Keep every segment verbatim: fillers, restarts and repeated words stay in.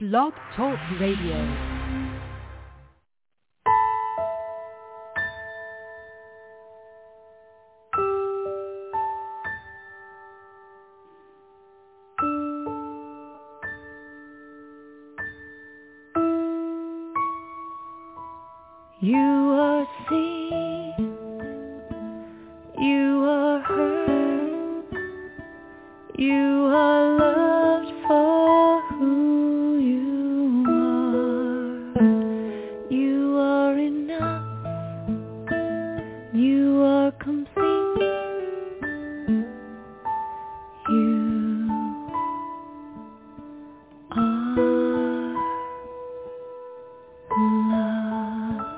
Blog Talk Radio. You are seen, you are heard, you are loved for who you are. You are enough, you are complete, you are loved.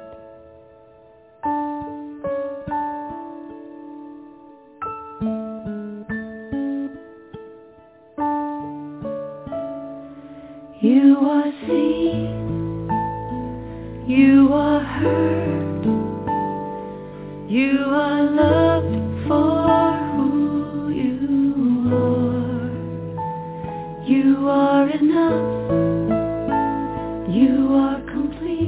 You are seen, you are heard, you are loved for who you are. You are enough, you are complete,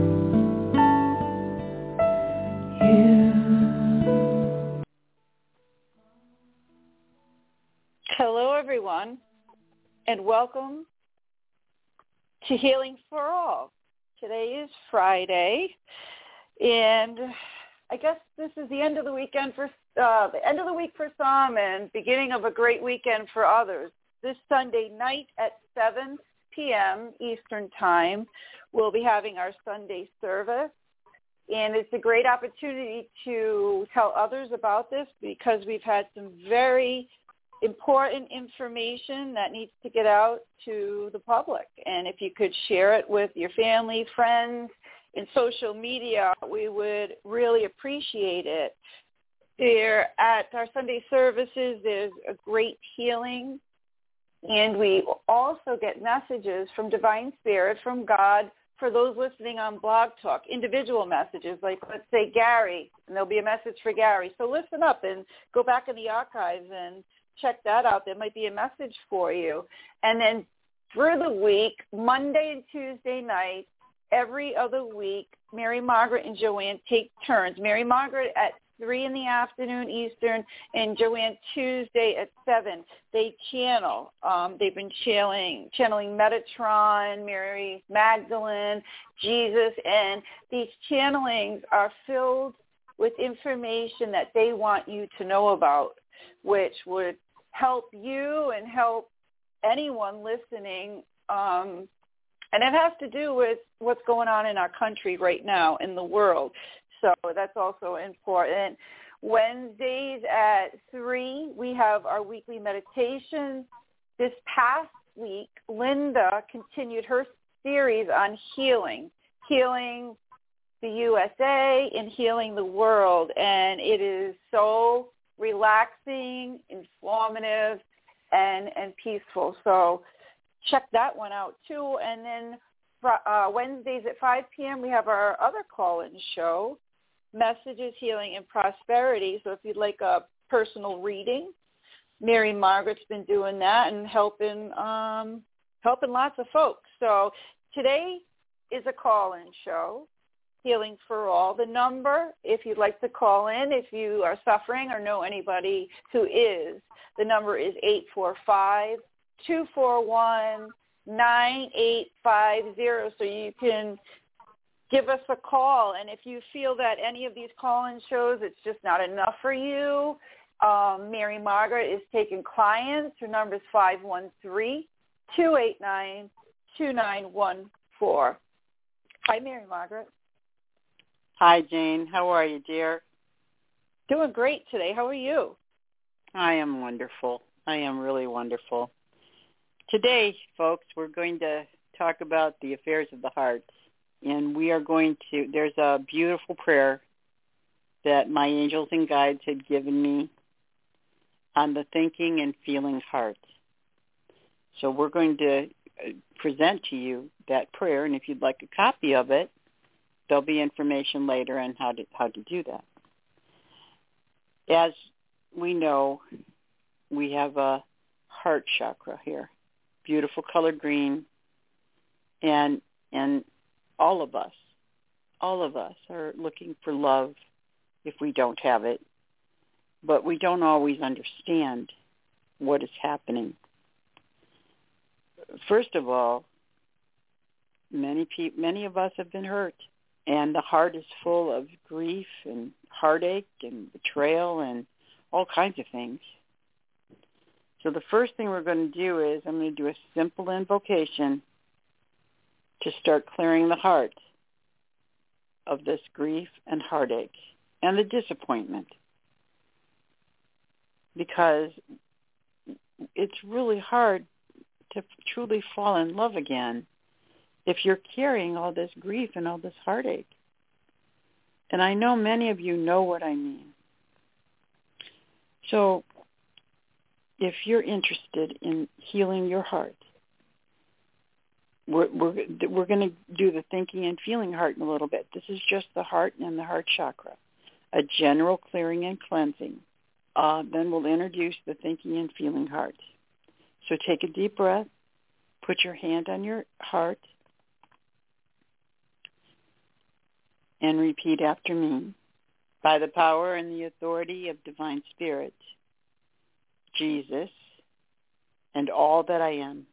you. Hello everyone, and welcome to Healing for All. Today is Friday, and I guess this is the end of the weekend for uh, the end of the week for some, and beginning of a great weekend for others. This Sunday night at seven p.m. Eastern Time, we'll be having our Sunday service, and it's a great opportunity to tell others about this because we've had some very important information that needs to get out to the public. And if you could share it with your family, friends, in social media, we would really appreciate it. There at our Sunday services, there's a great healing, and we also get messages from Divine Spirit, from God, for those listening on Blog Talk, individual messages, like let's say Gary, and there'll be a message for Gary. So listen up and go back in the archives and check that out. There might be a message for you. And then through the week, Monday and Tuesday night, every other week, Mary Margaret and Joanne take turns. Mary Margaret at three in the afternoon Eastern, and Joanne Tuesday at seven. They channel. Um, they've been channeling, channeling Metatron, Mary Magdalene, Jesus, and these channelings are filled with information that they want you to know about, which would help you and help anyone listening. Um, and it has to do with what's going on in our country right now, in the world. So that's also important. Wednesdays at three, we have our weekly meditation. This past week, Linda continued her series on healing, healing the U S A and healing the world. And it is so relaxing, informative, and, and peaceful. So check that one out too. And then uh, Wednesdays at five p.m. we have our other call-in show, Messages, Healing, and Prosperity. So if you'd like a personal reading, Mary Margaret's been doing that and helping um, helping lots of folks. So today is a call-in show, Healing for All. The number, if you'd like to call in, if you are suffering or know anybody who is, the number is eight four five, two four one, nine eight five zero. So you can give us a call. And if you feel that any of these call-in shows, it's just not enough for you, um, Mary Margaret is taking clients. Her number is five one three, two eight nine, two nine one four. Hi, Mary Margaret. Hi, Jane. How are you, dear? Doing great today. How are you? I am wonderful. I am really wonderful. Today, folks, we're going to talk about the affairs of the heart. And we are going to, there's a beautiful prayer that my angels and guides had given me on the thinking and feeling heart. So we're going to present to you that prayer, and if you'd like a copy of it, there'll be information later on how to how to do that. As we know, we have a heart chakra here, beautiful color green, And and all of us, all of us are looking for love if we don't have it. But we don't always understand what is happening. First of all, many pe- many of us have been hurt, and the heart is full of grief and heartache and betrayal and all kinds of things. So the first thing we're going to do is I'm going to do a simple invocation to start clearing the heart of this grief and heartache and the disappointment. Because it's really hard to truly fall in love again if you're carrying all this grief and all this heartache. And I know many of you know what I mean. So if you're interested in healing your heart, we're, we're, we're going to do the thinking and feeling heart in a little bit. This is just the heart and the heart chakra, a general clearing and cleansing. Uh, then we'll introduce the thinking and feeling heart. So take a deep breath. Put your hand on your heart and repeat after me. By the power and the authority of Divine Spirit, Jesus, and all that I am,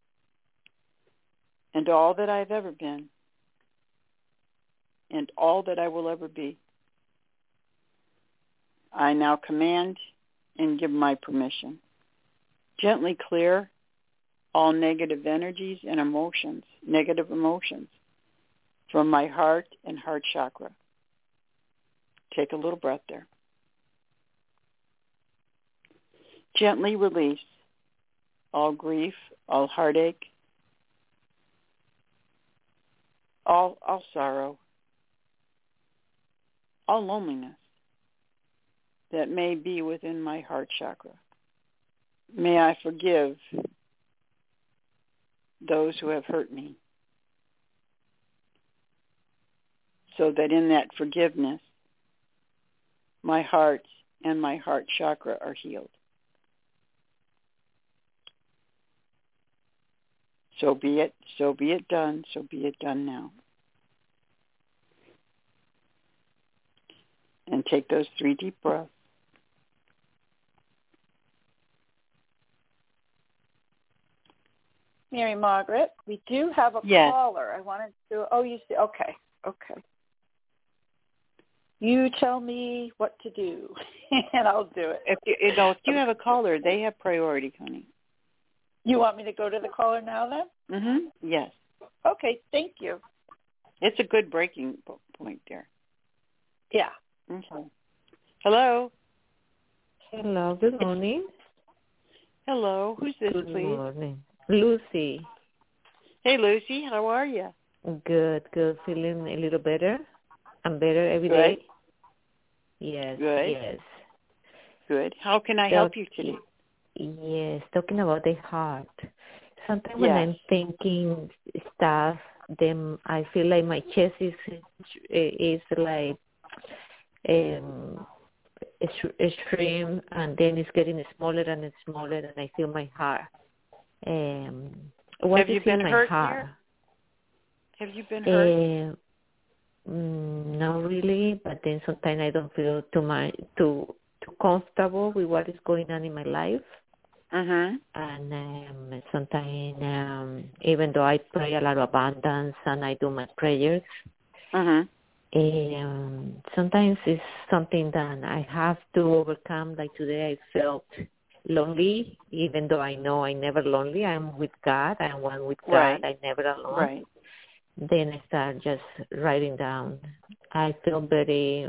and all that I've ever been, and all that I will ever be, I now command and give my permission. Gently clear all negative energies and emotions, negative emotions, from my heart and heart chakra. Take a little breath there. Gently release all grief, all heartache, all, all sorrow, all loneliness that may be within my heart chakra. May I forgive those who have hurt me, so that in that forgiveness, my heart and my heart chakra are healed. So be it, so be it done, so be it done now. And take those three deep breaths. Mary Margaret, we do have a yes. caller. I wanted to, oh, you see, okay, okay. You tell me what to do, and I'll do it. If you, you know, if you have a caller, they have priority, honey. You want me to go to the caller now then? Mm-hmm. Yes. Okay, thank you. It's a good breaking point there. Yeah. Okay. Hello. Hello, good morning. Hello, who's this, good please? Good morning. Lucy. Hey, Lucy, how are you? Good, good. Feeling a little better. I'm better every good. day. Yes, good. yes. Good. How can I Talk, help you today? Yes, talking about the heart. Sometimes yes. when I'm thinking stuff, then I feel like my chest is is like um, a shrimp, and then it's getting smaller and smaller, and I feel my heart. Um, what Have you is been in my hurt heart? here? Have you been hurt? Uh, mm, not really, but then sometimes I don't feel too much too too comfortable with what is going on in my life. Uh-huh. And um, sometimes, um, even though I pray a lot of abundance and I do my prayers, uh-huh. um, sometimes it's something that I have to overcome. Like today I felt lonely, even though I know I'm never lonely. I'm with God. I'm one with God. Right. I'm never alone. Right. Then I start just writing down. I feel very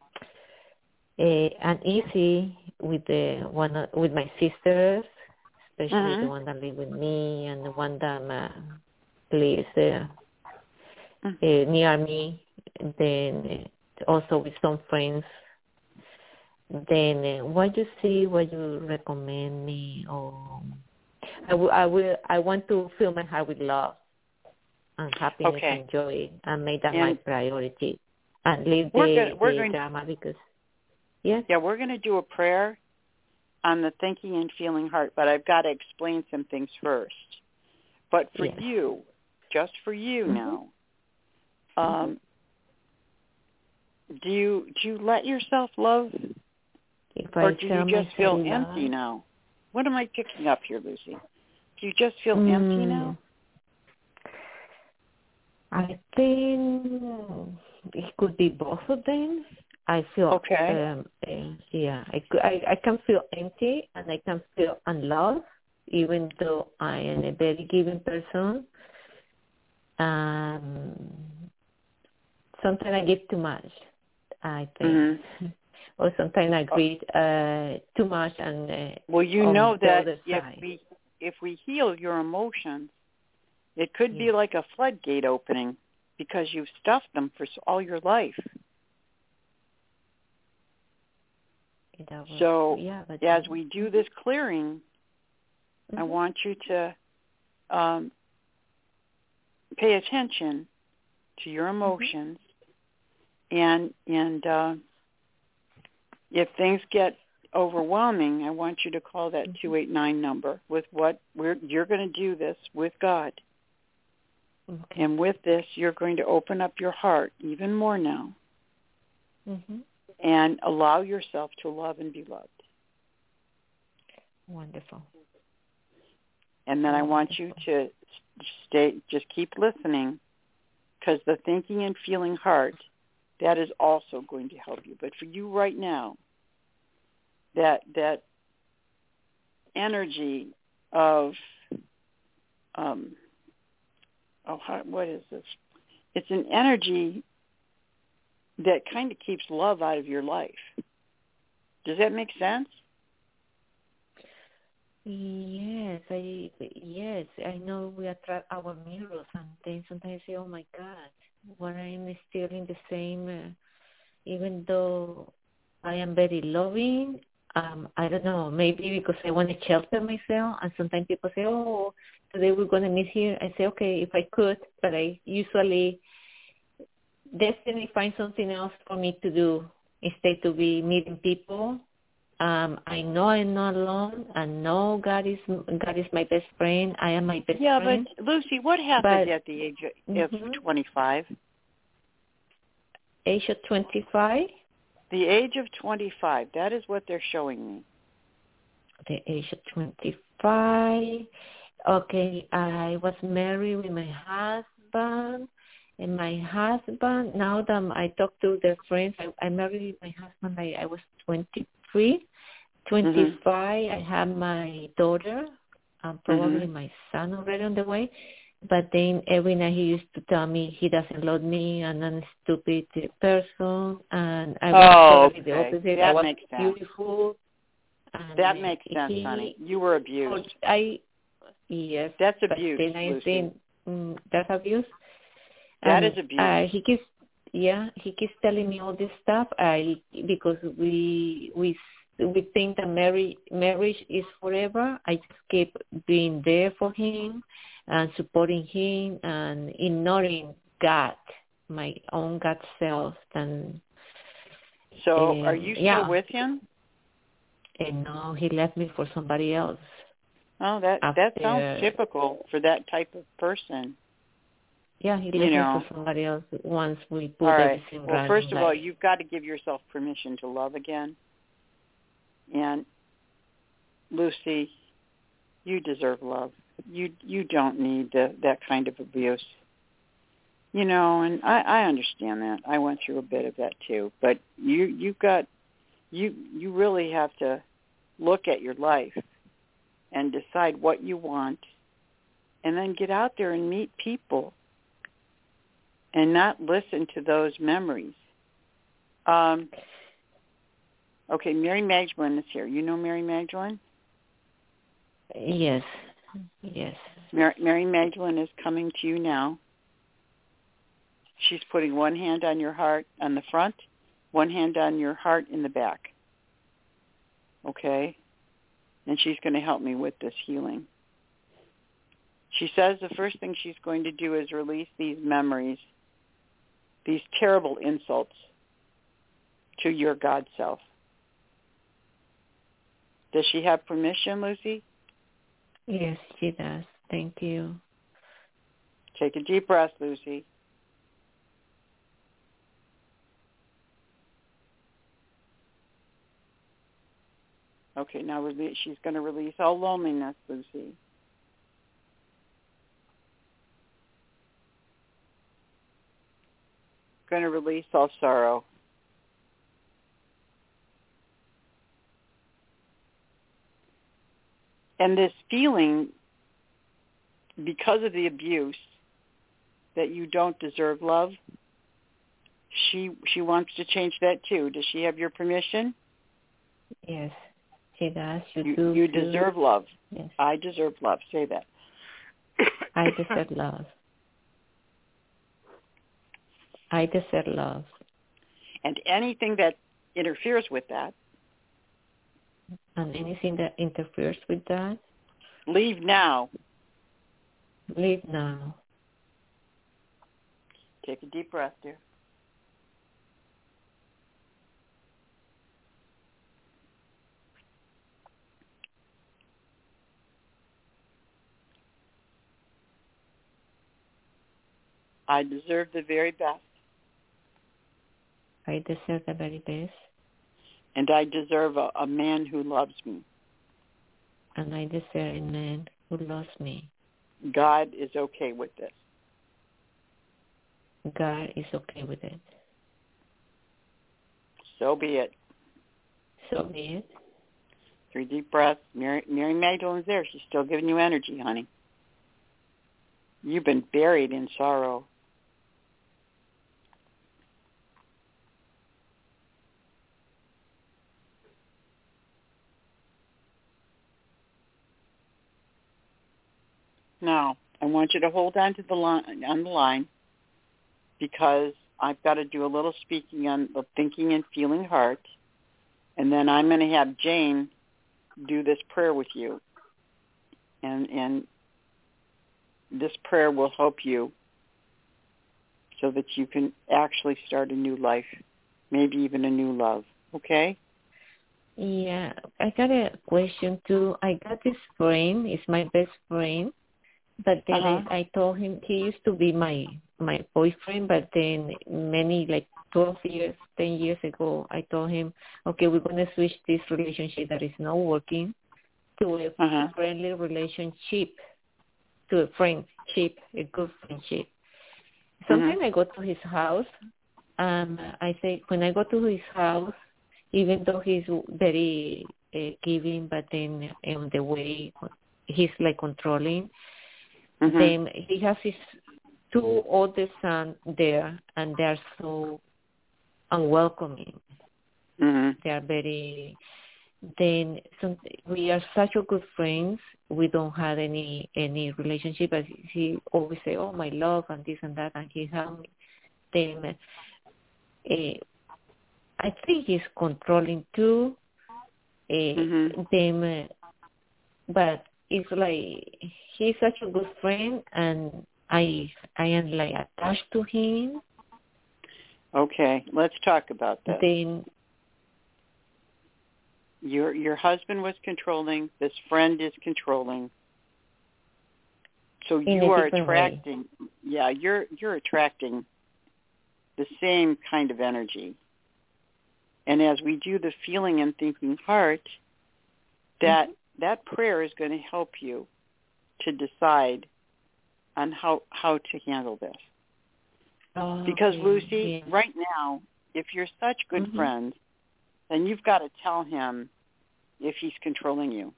uh, uneasy with the one with my sisters, especially uh-huh. the one that live with me and the one that uh, lives uh, uh, near me. Then uh, also with some friends. Then uh, what you see, what you recommend me, or I will, I will, I want to fill my heart with love and happiness okay. and joy, and make that and my priority, and leave we're the, gonna, we're the going drama because, yes. Yeah, we're going to do a prayer on the thinking and feeling heart, but I've got to explain some things first. But for yes. you, just for you Mm-hmm. now. Um, do you do you let yourself love, If or I do tell you just feel myself empty love, now? What am I picking up here, Lucy? Do you just feel mm, empty now? I think it could be both of them. I feel, Okay. um, uh, yeah, I, cou- I, I can feel empty and I can feel unloved, even though I am a very giving person. Um, sometimes I give too much, I think. Mm-hmm. Or sometimes I greed uh, too much and uh, Well, you on know the that other if side. we if we heal your emotions, it could be Yes. like a floodgate opening because you've stuffed them for s- all your life. That was, So yeah, but as we do this clearing, mm-hmm. I want you to um, pay attention to your emotions, mm-hmm. and and uh, if things get overwhelming, I want you to call that mm-hmm. two eight nine number with what we're, you're going to do this with God. Okay. And with this, you're going to open up your heart even more now, mm-hmm. and allow yourself to love and be loved. Wonderful. And then Wonderful. I want you to stay, just keep listening, because the thinking and feeling heart, that is also going to help you. But for you right now, that that energy of, um, oh, how, what is this? It's an energy that kind of keeps love out of your life. Does that make sense? Yes, I yes, I know we attract our mirrors, and then sometimes I say, "Oh my God, why I am still in the same?" Uh, even though I am very loving, um, I don't know. Maybe because I want to shelter myself, and sometimes people say, "Oh, today we're going to meet here." I say, "Okay, if I could," but I usually destiny find something else for me to do instead to be meeting people. Um, I know I'm not alone. I know God is God is my best friend. I am my best yeah, friend. Yeah, but Lucy, what happened but, at the age of, of mm-hmm. twenty-five? Age of twenty-five? The age of twenty-five, that is what they're showing me. The age of twenty-five. Okay, I was married with my husband. And my husband, now that I talk to the friends, I, I married my husband, I, I was twenty-three. twenty-five, mm-hmm. I had my daughter, um, probably mm-hmm. my son already on the way. But then every night he used to tell me he doesn't love me and I'm a stupid person. And I was oh, totally the okay. opposite. That I was makes sense. beautiful. And that makes sense, he, honey. You were abused. I, yes. That's abuse, But then I Lucy. think, mm, that's abuse? That and, is abuse. Uh, he keeps, yeah, he keeps telling me all this stuff. I because we we we think that marriage marriage is forever. I just keep being there for him and supporting him and ignoring God, my own God self. And so, um, are you still yeah. with him? And no, he left me for somebody else. Oh, that after, that sounds typical for that type of person. Yeah, he left you know. me for somebody else once we put all right. everything Well, running. first of like, all, you've got to give yourself permission to love again. And Lucy, you deserve love. You you don't need the, that kind of abuse. You know, and I, I understand that. I went through a bit of that too. But you you've got you you really have to look at your life and decide what you want, and then get out there and meet people and not listen to those memories. Um, okay, Mary Magdalene is here. You know Mary Magdalene? Yes, yes. Mary, Mary Magdalene is coming to you now. She's putting one hand on your heart on the front, one hand on your heart in the back. Okay? And she's going to help me with this healing. She says the first thing she's going to do is release these memories, these terrible insults to your God self. Does she have permission, Lucy? Yes, she does. Thank you. Take a deep breath, Lucy. Okay, now release, she's going to release all loneliness, Lucy. Going to release all sorrow. And this feeling, because of the abuse, that you don't deserve love, she she wants to change that too. Does she have your permission? Yes, she does. You, You, do you too. deserve love. Yes. I deserve love. Say that. I deserve love. I deserve love. And anything that interferes with that, And anything that interferes with that, leave now. leave now. Take a deep breath, dear. I deserve the very best. I deserve the very best. And I deserve a, a man who loves me. And I deserve a man who loves me. God is okay with this. God is okay with it. So be it. So be it. Three deep breaths. Mary, Mary Magdalene's there. She's still giving you energy, honey. You've been buried in sorrow. Now, I want you to hold on to the line, on the line, because I've got to do a little speaking on the thinking and feeling heart, and then I'm going to have Jane do this prayer with you, and and this prayer will help you so that you can actually start a new life, maybe even a new love. Okay? Yeah, I got a question too. I got this friend. It's my best friend. But then Uh-huh. I, I told him he used to be my my boyfriend, but then many, like twelve years, ten years ago, I told him, okay, we're going to switch this relationship that is not working to a Uh-huh. friendly relationship, to a friendship, a good friendship. Sometimes Mhm. I go to his house, and I say, when I go to his house, even though he's very uh, giving, but then in the way he's like controlling, Mhm. then he has his two older sons there, and they are so unwelcoming. Mhm. They are very. Then some, we are such a good friends. We don't have any any relationship. But he always say, "Oh, my love," and this and that, and he help me. Then uh, I think he's controlling too. Uh, Mhm. Them, uh, but it's like he's such a good friend, and I I am like attached to him. Okay, let's talk about that. Then Your your husband was controlling. This friend is controlling. So In you a are different way. attracting. Yeah, you're you're attracting the same kind of energy. And as we do the feeling and thinking heart, that Mm-hmm. that prayer is going to help you to decide on how how to handle this. Oh, Because okay. Lucy, Yeah. right now, if you're such good Mhm. friends, then you've got to tell him if he's controlling you.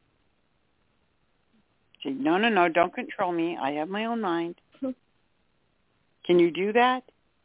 Say, no, no, no, don't control me. I have my own mind. Can you do that?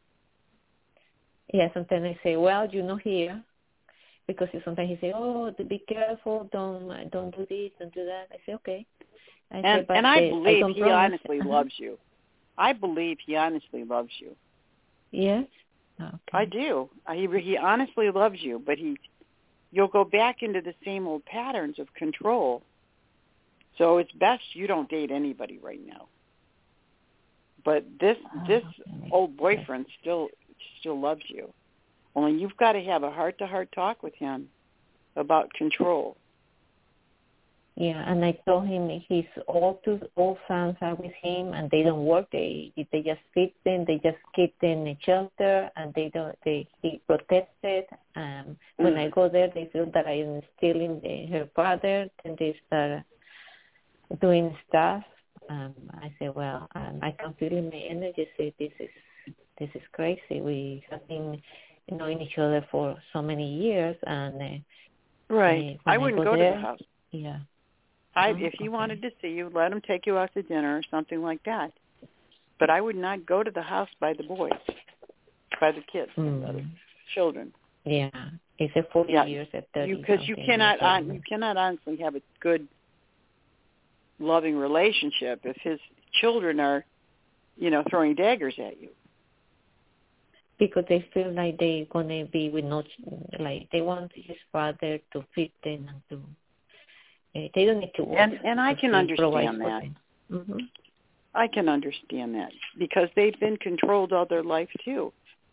Yeah, sometimes I say, well, you're not here, because sometimes he say, oh, be careful, don't don't do this, don't do that. I say, okay. I And say, but and I uh, believe I don't he promise. honestly Uh-huh. loves you. I believe he honestly loves you. Yes. Okay. I do. He he honestly loves you, but he you'll go back into the same old patterns of control. So it's best you don't date anybody right now. But this Oh, this okay. old boyfriend still still loves you. Only you've got to have a heart-to-heart talk with him about control. Yeah, and I told him his all two all sons are with him, and they don't work. They they just feed them. They just keep them in a shelter, and they don't. They he protested. Um, when I go there, they feel that I am stealing the, her father, and they start doing stuff. Um, I say, well, um, I can feel in my energy. Say, this is this is crazy. We have been knowing each other for so many years, and uh, right. uh, I wouldn't I go, go to there, the house. Yeah. I, Oh, if he okay. wanted to see you, let him take you out to dinner or something like that. But I would not go to the house by the boys, by the kids, Mm. by the children. Yeah, it's a forty Yeah, years at thirty. Because you, you cannot, on, you cannot honestly have a good, loving relationship if his children are, you know, throwing daggers at you. Because they feel like they're gonna be with no, like they want his father to feed them and to. Uh, they don't need to work. And and I can understand that. Mm-hmm. I can understand that because they've been controlled all their life too.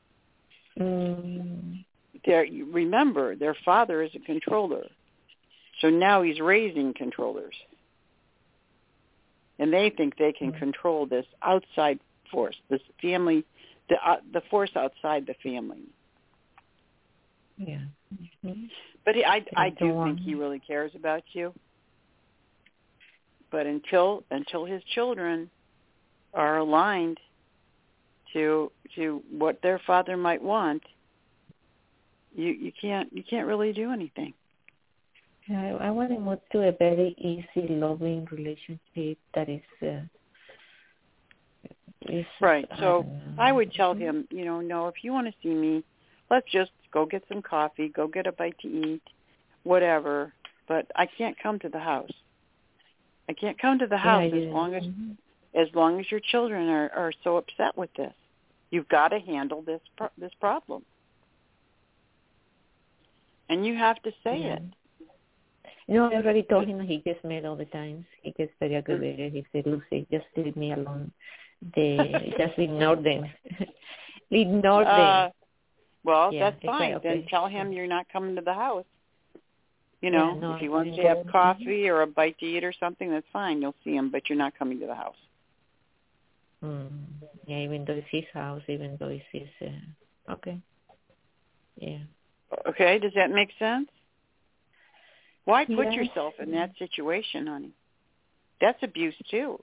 Mm. They're, remember, their father is a controller, so now he's raising controllers, and they think they can mm. control this outside force, this family, the uh, the force outside the family. Yeah. Mm-hmm. But he, I I do think he really cares about you. But until until his children are aligned to to what their father might want, you you can't you can't really do anything. I, I want to move to a very easy, loving relationship that is. Uh, is right. So I, I would tell him, you know, no, if you want to see me, let's just go get some coffee, go get a bite to eat, whatever. But I can't come to the house. I can't come to the house yeah, as long as mm-hmm. as long as your children are, are so upset with this. You've got to handle this pro- this problem, and you have to say yeah. it. You know, I already told him he gets mad all the time. He gets very aggravated. He said, "Lucy, just leave me alone. They just ignore them. ignore uh, them." Well, yeah, that's fine. okay. Then tell him you're not coming to the house. You know, yeah, no, if he wants to have coffee or a bite to eat or something, that's fine. You'll see him, but you're not coming to the house. Mm. Yeah, even though it's his house, even though it's his... Uh, okay. Yeah. Okay, does that make sense? Why put yes. yourself in that situation, honey? That's abuse, too.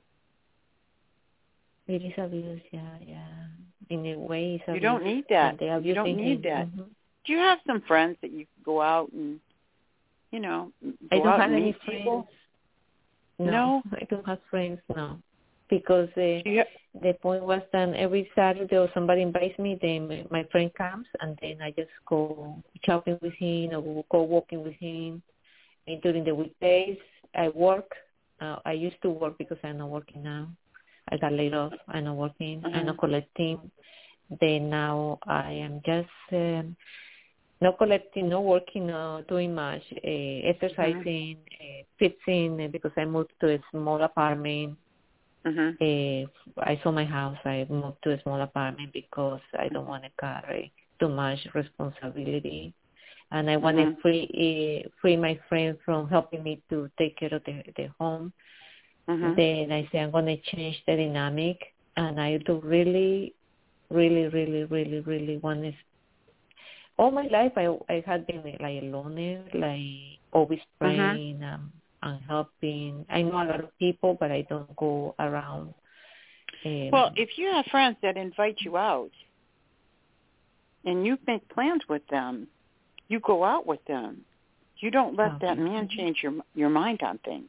It is abuse, yeah, yeah. In a way, it's abuse. You don't need that. You don't need him. that. Mm-hmm. Do you have some friends that you can go out and, you know, go I don't out have and any meet friends. people? No, no, I don't have friends, no. Because uh, ha- the point was that every Saturday or somebody invites me, then my friend comes, and then I just go shopping with him or go walking with him. And during the weekdays, I work. Uh, I used to work because I'm not working now. I got laid off. I'm not working. uh-huh. I'm not collecting. Then now I am just um, not collecting, not working, not doing much, uh, exercising, uh-huh. uh, fixing, uh, because I moved to a small apartment. Uh-huh. Uh, I sold my house. I moved to a small apartment because I don't want to carry too much responsibility. And I want to mm-hmm. free uh, free my friend from helping me to take care of the, the home. Mm-hmm. Then I say I'm going to change the dynamic, and I do really, really, really, really, really want to. All my life, I I had been like a loner, like always praying mm-hmm. um, and helping. I know a lot of people, but I don't go around. Um, well, if you have friends that invite you out, and you make plans with them, you go out with them. You don't let okay. that man change your your mind on things.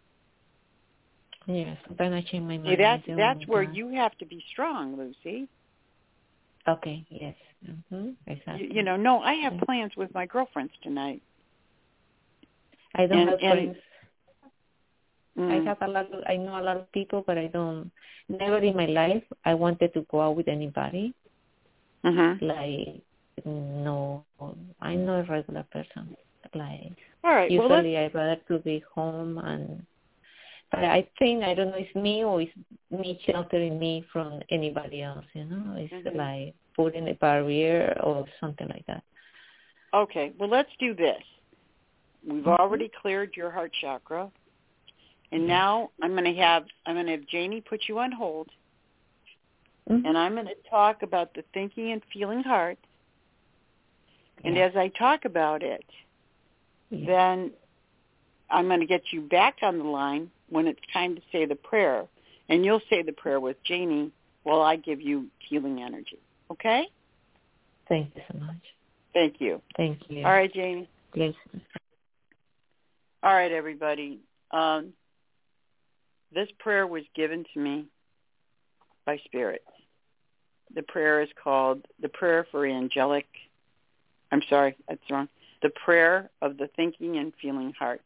Yes, then I change my mind. See, that's that's where you have to be strong, Lucy. Okay. Yes. Mm-hmm. Exactly. You, you know, no, I have plans with my girlfriends tonight. I don't and, have and, friends. Mm. I have a lot. Of, I know a lot of people, but I don't. Never in my life I wanted to go out with anybody. Mm-hmm. Like. No, I'm not a regular person. Like all right. usually, well, I'd rather to be home, and but I think I don't know if it's me or it's me sheltering me from anybody else. You know, it's mm-hmm. like putting a barrier or something like that. Okay. Well, let's do this. We've mm-hmm. already cleared your heart chakra. And now I'm going to have I'm going to have Janie put you on hold, Mm-hmm. and I'm going to talk about the thinking and feeling heart. And Yeah. as I talk about it, Yeah. then I'm going to get you back on the line when it's time to say the prayer, and you'll say the prayer with Janie while I give you healing energy. Okay? Thank you so much. Thank you. Thank you. All right, Janie. Please. All right, everybody. Um, this prayer was given to me by Spirit. The prayer is called the Prayer for Angelic. I'm sorry, that's wrong. The Prayer of the Thinking and Feeling Heart.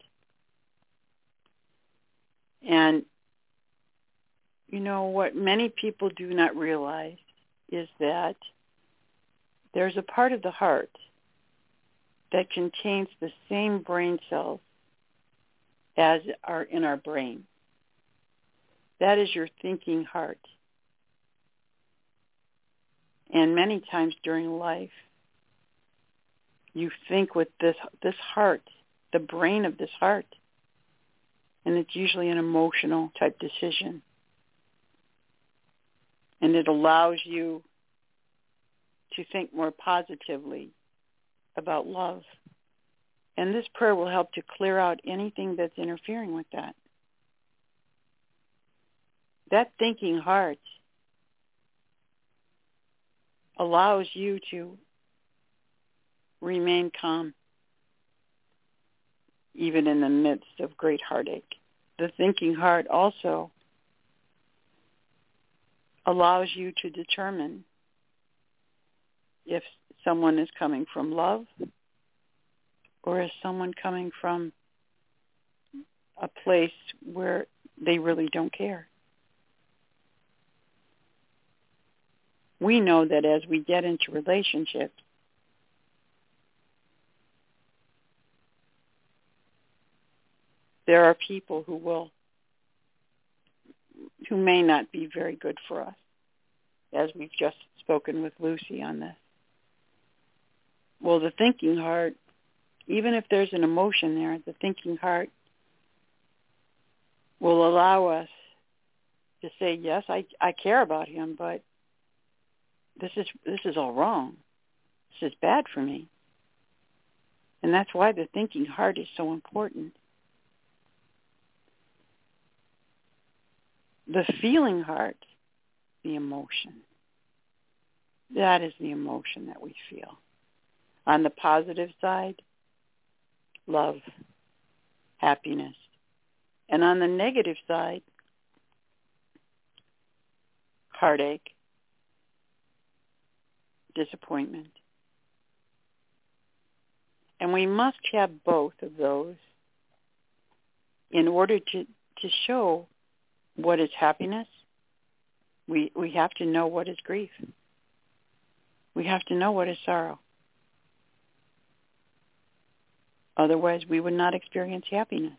And, you know, what many people do not realize is that there's a part of the heart that contains the same brain cells as are in our brain. That is your thinking heart. And many times during life, you think with this this heart, the brain of this heart, and it's usually an emotional type decision. And it allows you to think more positively about love. And this prayer will help to clear out anything that's interfering with that. That thinking heart allows you to remain calm, even in the midst of great heartache. The thinking heart also allows you to determine if someone is coming from love or is someone coming from a place where they really don't care. We know that as we get into relationships, there are people who will, who may not be very good for us, as we've just spoken with Lucy on this. Well, the thinking heart, even if there's an emotion there, the thinking heart will allow us to say, yes, I, I care about him, but this is this is all wrong. This is bad for me. And that's why the thinking heart is so important. The feeling heart, the emotion. That is the emotion that we feel. On the positive side, love, happiness. And on the negative side, heartache, disappointment. And we must have both of those in order to, to show what is happiness. We we have to know what is grief. We have to know what is sorrow. Otherwise, we would not experience happiness.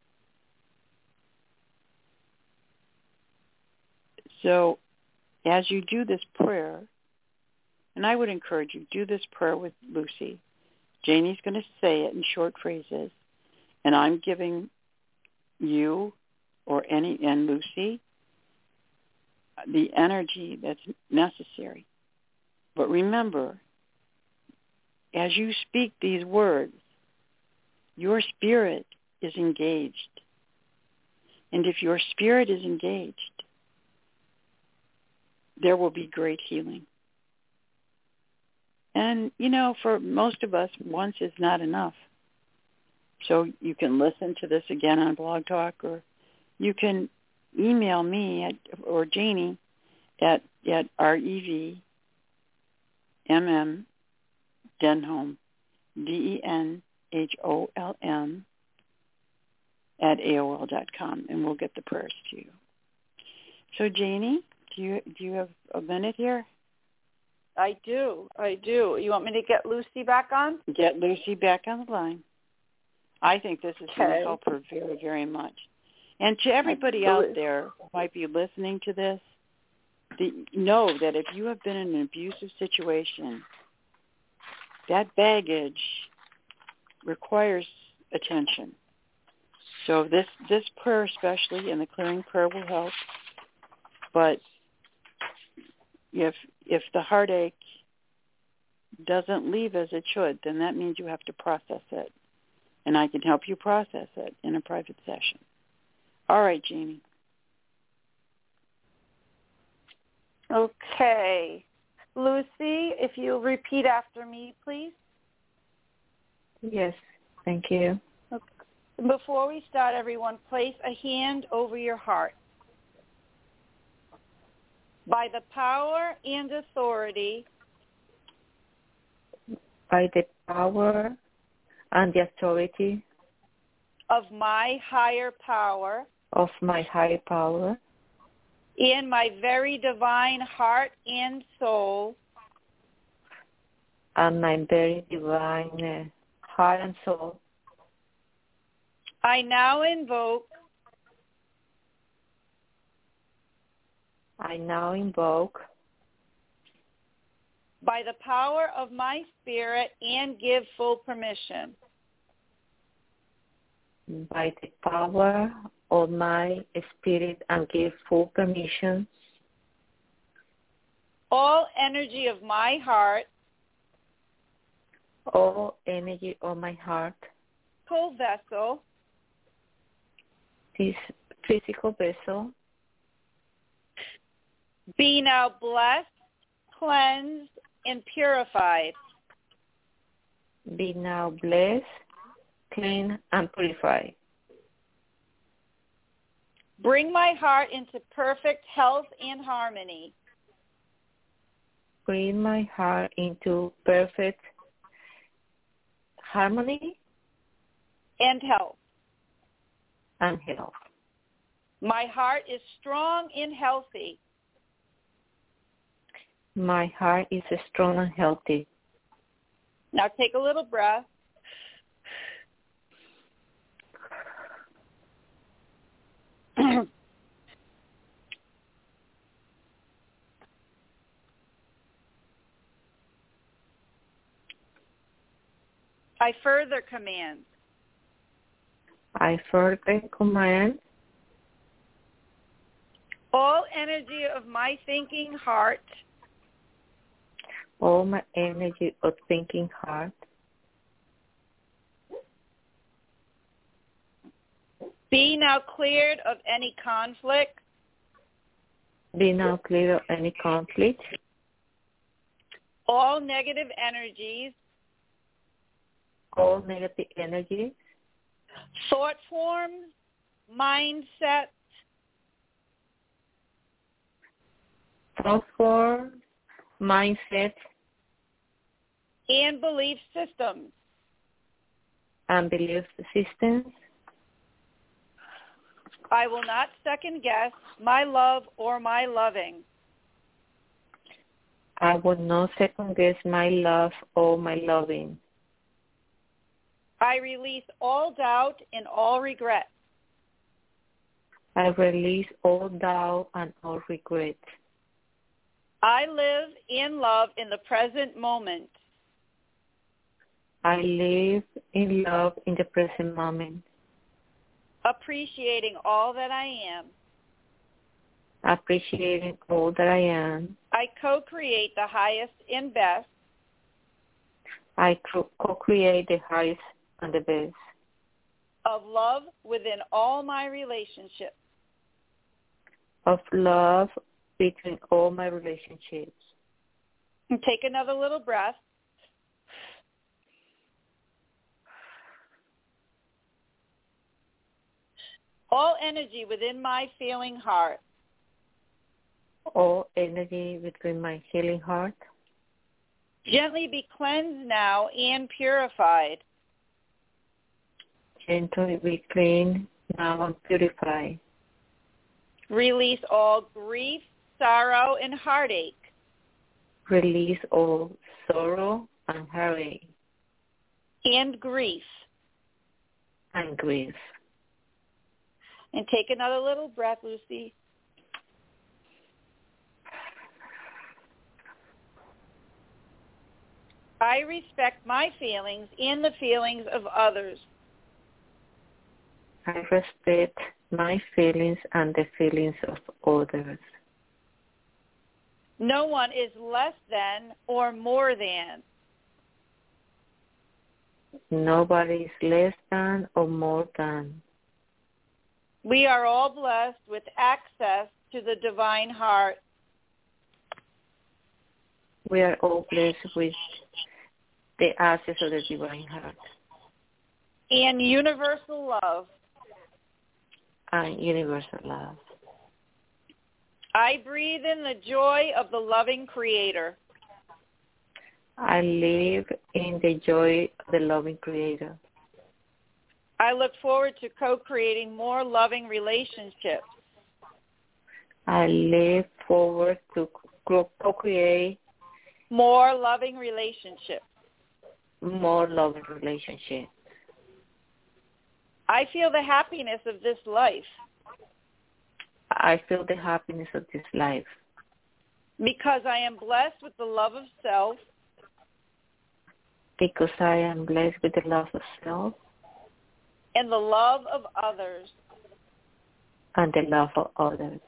So, as you do this prayer, and I would encourage you, do this prayer with Lucy. Janie's going to say it in short phrases, and I'm giving you or any and Lucy the energy that's necessary. But remember, as you speak these words, your spirit is engaged. And if your spirit is engaged, there will be great healing. And, you know, for most of us, once is not enough. So you can listen to this again on Blog Talk, or you can email me at, or Janie at, at R E V M M Denholm, D E N H O L M, at A O L dot com, and we'll get the prayers to you. So, Janie, do you do you have a minute here? I do. I do. You want me to get Lucy back on? Get Lucy back on the line. I think this is Okay. going to help her very, very much. And to everybody out there who might be listening to this, the, know that if you have been in an abusive situation, that baggage requires attention. So this, this prayer especially and the clearing prayer will help. But if if the heartache doesn't leave as it should, then that means you have to process it. And I can help you process it in a private session. All right, Jamie. Okay. Lucy, if you'll repeat after me, please. Yes, thank you. Okay. Before we start, everyone, place a hand over your heart. By the power and authority By the power and the authority of my higher power of my higher power in my very divine heart and soul, and my very divine uh, heart and soul, I now invoke I now invoke by the power of my spirit and give full permission by the power of my spirit and give full permission all energy of my heart, all energy of my heart, full vessel, this physical vessel, be now blessed, cleansed, and purified. Be now blessed, clean, and purified. Bring my heart into perfect health and harmony. Bring my heart into perfect harmony and health. And health. My heart is strong and healthy. My heart is strong and healthy. Now take a little breath. I further command. I further command all energy of my thinking heart, all my energy of thinking heart, be now cleared of any conflict, be now clear of any conflict, all negative energies, all negative energies, thought forms, mindsets, thought forms, mindset, and belief systems, and belief systems. I will not second guess my love or my loving. I will not second guess my love or my loving. I release all doubt and all regret. I release all doubt and all regret. I live in love in the present moment. I live in love in the present moment. Appreciating all that I am. Appreciating all that I am. I co-create the highest and best. I co-create the highest and the best. Of love within all my relationships. Of love between all my relationships. And take another little breath. All energy within my feeling heart. All energy within my healing heart. Gently be cleansed now and purified. Gently be clean now and purified. Release all grief, sorrow, and heartache. Release all sorrow and heartache. And grief. And grief. And take another little breath, Lucy. I respect my feelings and the feelings of others. I respect my feelings and the feelings of others. No one is less than or more than. Nobody is less than or more than. We are all blessed with access to the divine heart. We are all blessed with the access of the divine heart. And universal love. And universal love. I breathe in the joy of the loving Creator. I live in the joy of the loving Creator. I look forward to co-creating more loving relationships. I look forward to co-create more loving relationships. More loving relationships. I feel the happiness of this life. I feel the happiness of this life. Because I am blessed with the love of self. Because I am blessed with the love of self. And the love of others. And the love of others.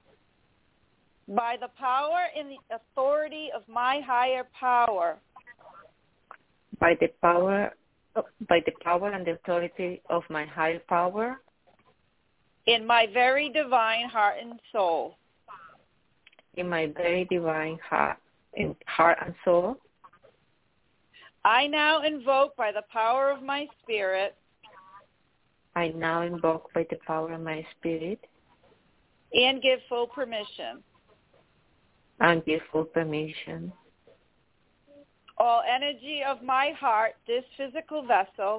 By the power and the authority of my higher power. By the power, by the power and the authority of my higher power. In my very divine heart and soul. In my very divine heart, in heart and soul. I now invoke by the power of my spirit. I now invoke by the power of my spirit. And give full permission. And give full permission. All energy of my heart, this physical vessel.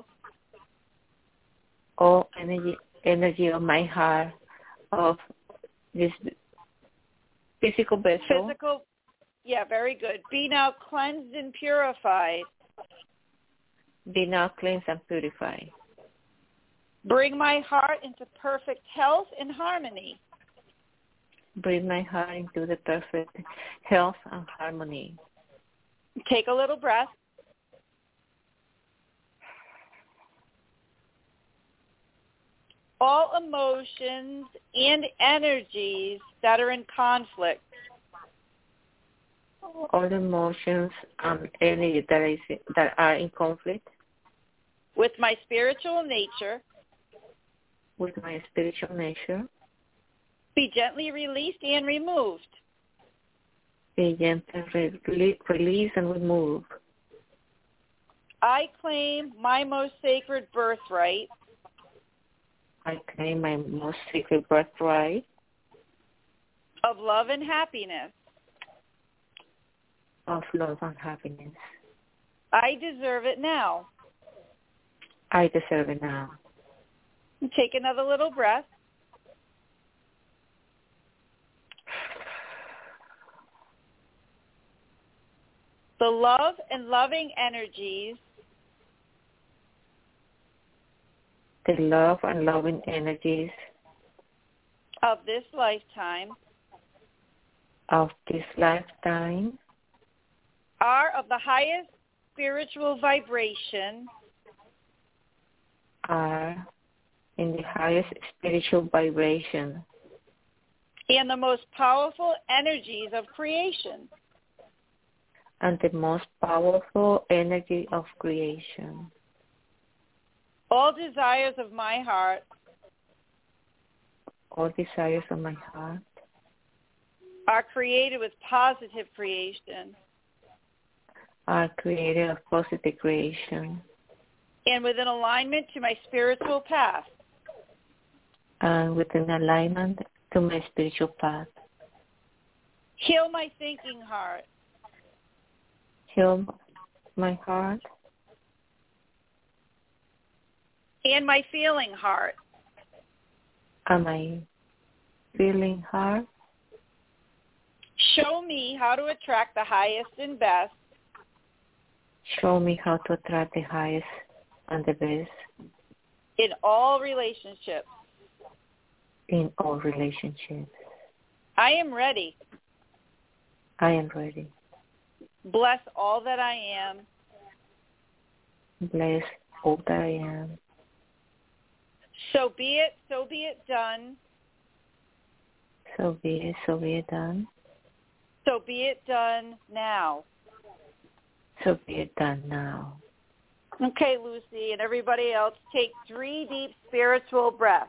All energy, energy of my heart, of this physical vessel. Physical, yeah, very good. Be now cleansed and purified. Be now cleansed and purified. Bring my heart into perfect health and harmony. Bring my heart into the perfect health and harmony. Take a little breath. All emotions and energies that are in conflict. All emotions and energies that, is, that are in conflict. With my spiritual nature. With my spiritual nature. Be gently released and removed. Be gently re- released and removed. I claim my most sacred birthright. I claim my most sacred birthright. Of love and happiness. Of love and happiness. I deserve it now. I deserve it now. Take another little breath. The love and loving energies. The love and loving energies. Of this lifetime. Of this lifetime. Are of the highest spiritual vibration. Are in the highest spiritual vibration. And the most powerful energies of creation. And the most powerful energy of creation. All desires of my heart. All desires of my heart. Are created with positive creation. Are created of positive creation. And within alignment to my spiritual path. And within alignment to my spiritual path. Heal my thinking heart. Heal my heart. And my feeling heart. And my feeling heart. Show me how to attract the highest and best. Show me how to attract the highest and the best. In all relationships. In all relationships. I am ready. I am ready. Bless all that I am. Bless all that I am. So be it, so be it done. So be it, so be it done. So be it done now. So be it done now. Okay, Lucy, and everybody else, take three deep spiritual breaths.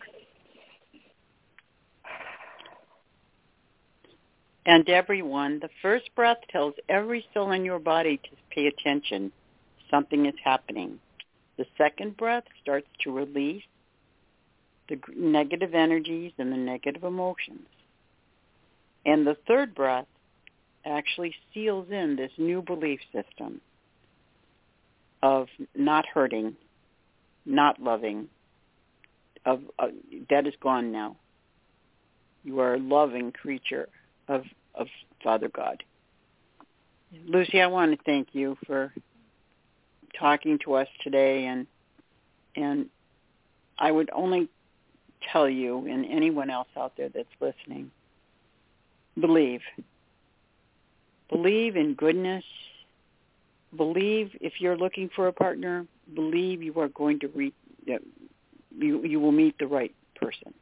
And everyone, the first breath tells every cell in your body to pay attention. Something is happening. The second breath starts to release the negative energies and the negative emotions. And the third breath actually seals in this new belief system of not hurting, not loving, of uh, that is gone now. You are a loving creature of, of Father God. Lucy, I want to thank you for talking to us today, and and I would only tell you and anyone else out there that's listening, believe. Believe in goodness. Believe if you're looking for a partner, believe you are going to reach, you, you will meet the right person.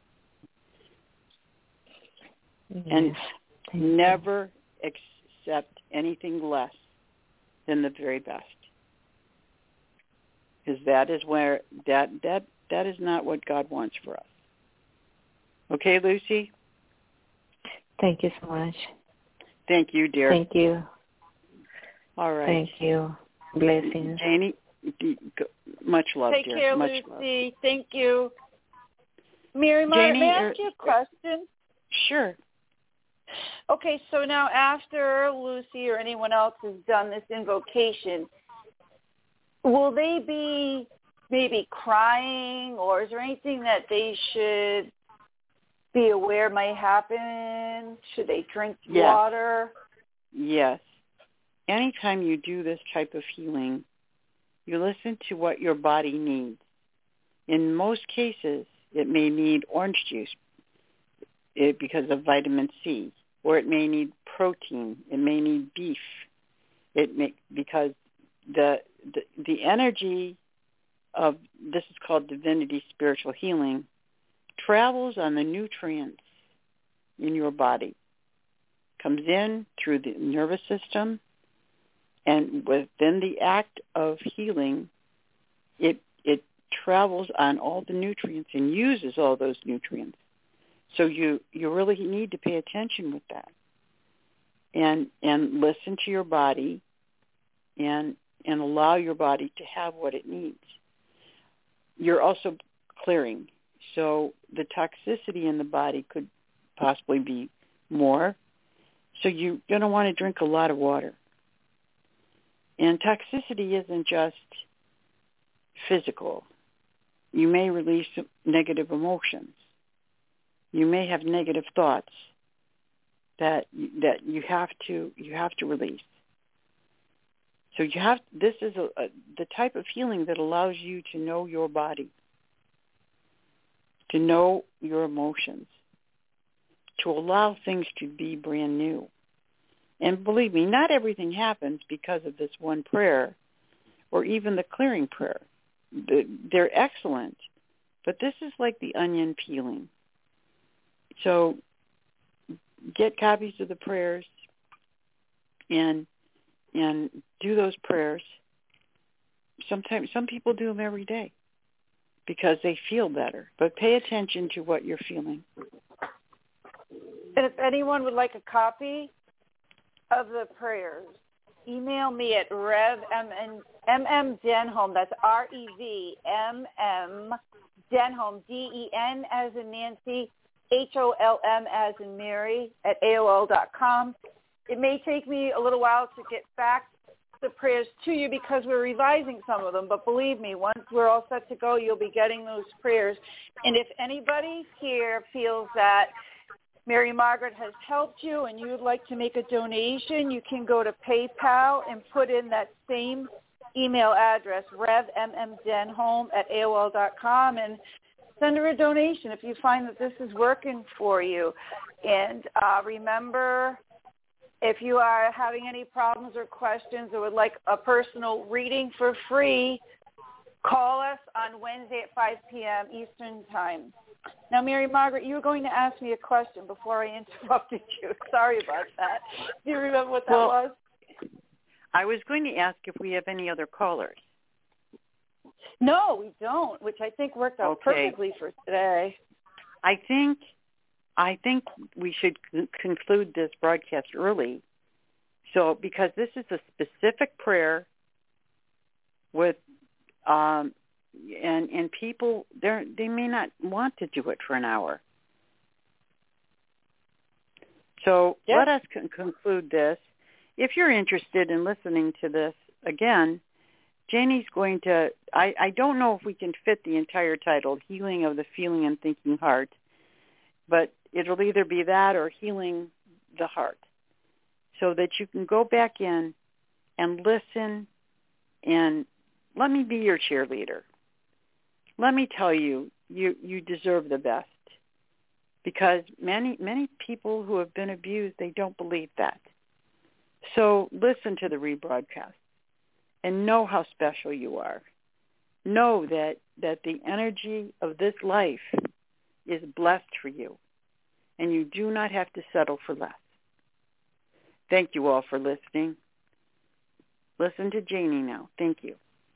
Yes. And Thank never you. accept anything less than the very best. Because that is where, that, that, that is not what God wants for us. Okay, Lucy? Thank you so much. Thank you, dear. Thank you. All right. Thank you. Blessings. Janie, much love, Take dear. care, much Lucy. love. Thank you. Mary Margaret, Janie, may I ask you a question? Sure. Okay, so now after Lucy or anyone else has done this invocation, will they be maybe crying, or is there anything that they should be aware might happen? Should they drink yes. water? Yes. Anytime you do this type of healing, you listen to what your body needs. In most cases, it may need orange juice it, because of vitamin C, or it may need protein. It may need beef. It may, because the, the the energy of, this is called divinity spiritual healing, travels on the nutrients in your body, comes in through the nervous system, and within the act of healing, it it travels on all the nutrients and uses all those nutrients. So you, you really need to pay attention with that, and and listen to your body, and and allow your body to have what it needs. You're also clearing. So the toxicity in the body could possibly be more. So you're going to want to drink a lot of water. And toxicity isn't just physical. You may release negative emotions. You may have negative thoughts that that you have to you have to release. So you have this is a, a, the type of healing that allows you to know your body, to know your emotions, to allow things to be brand new. And believe me, not everything happens because of this one prayer or even the clearing prayer. They're excellent, but this is like the onion peeling. So get copies of the prayers and and do those prayers. Sometimes some people do them every day because they feel better. But pay attention to what you're feeling. And if anyone would like a copy of the prayers, email me at Rev M M Denholm. That's R E V M M Denholm, D E N as in Nancy, H O L M as in Mary at A O L dot com. It may take me a little while to get back the prayers to you because we're revising some of them, but believe me, once we're all set to go, you'll be getting those prayers. And if anybody here feels that Mary Margaret has helped you and you'd like to make a donation, you can go to PayPal and put in that same email address, Rev M M Denholm at A O L dot com, and send her a donation if you find that this is working for you. And uh, remember, if you are having any problems or questions or would like a personal reading for free, call us on Wednesday at five p.m. Eastern Time. Now, Mary Margaret, you were going to ask me a question before I interrupted you. Sorry about that. Do you remember what that well, was? I was going to ask if we have any other callers. No, we don't, which I think worked out Okay. perfectly for today. I think I think we should c- conclude this broadcast early. So, because this is a specific prayer with, um, and and people, they they may not want to do it for an hour. So Yep. let us con- conclude this. If you're interested in listening to this again, Janie's going to, I, I don't know if we can fit the entire title, Healing of the Feeling and Thinking Heart, but it'll either be that or Healing the Heart, so that you can go back in and listen and let me be your cheerleader. Let me tell you, you, you deserve the best, because many, many people who have been abused, they don't believe that. So listen to the rebroadcast and know how special you are. Know that, that the energy of this life is blessed for you, and you do not have to settle for less. Thank you all for listening. Listen to Janie now. Thank you.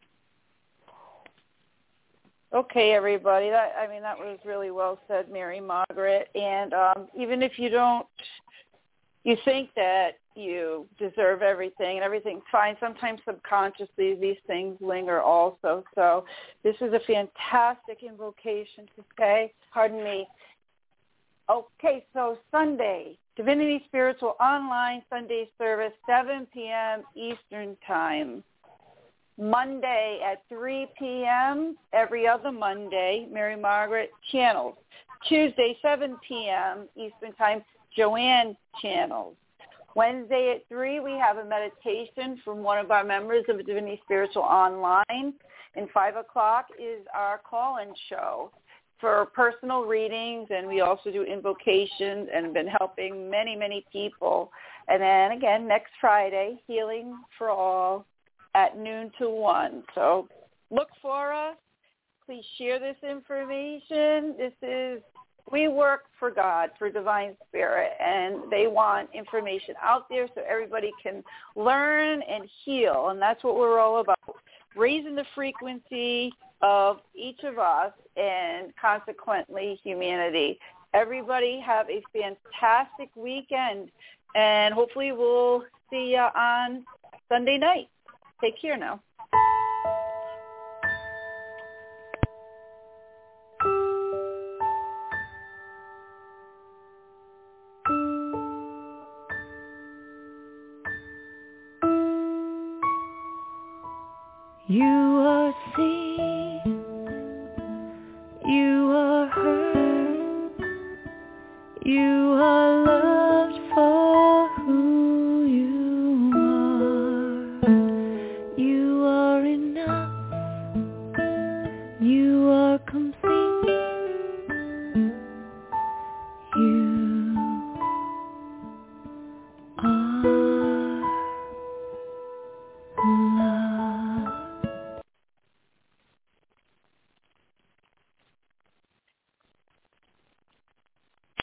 Okay, everybody. That, I mean, that was really well said, Mary Margaret. And um, even if you don't, you think that you deserve everything and everything's fine, sometimes subconsciously these things linger also. So this is a fantastic invocation to say. Pardon me. Okay, so Sunday, Divinity Spiritual Online Sunday Service, seven p.m. Eastern Time. Monday at three p.m., every other Monday, Mary Margaret channels. Tuesday, seven p.m. Eastern Time, Joanne channels. Wednesday at three, we have a meditation from one of our members of Divinity Spiritual Online. And five o'clock is our call-in show for personal readings, and we also do invocations and have been helping many, many people. And then, again, next Friday, Healing for All at noon to one. So look for us. Please share this information. This is, we work for God, for Divine Spirit, and they want information out there so everybody can learn and heal. And that's what we're all about, raising the frequency of each of us and consequently humanity. Everybody have a fantastic weekend, and hopefully we'll see you on Sunday night. Take care now. You are seen, you are heard, you are